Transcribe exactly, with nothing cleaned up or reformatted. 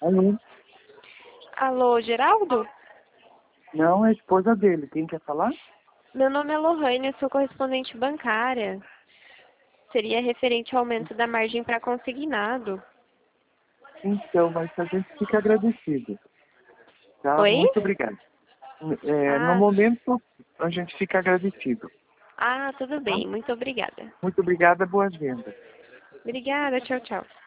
Alô? Alô, Geraldo? Não, é a esposa dele. Quem quer falar? Meu nome é Lohane, eu sou correspondente bancária. Seria referente ao aumento da margem para consignado. Então, mas a gente fica agradecido. Tá? Oi? Muito obrigado. É, no Ah, momento, a gente fica agradecido. ah, tudo Tá? bem. Muito obrigada. Muito obrigada, boas vendas. Obrigada, tchau, tchau.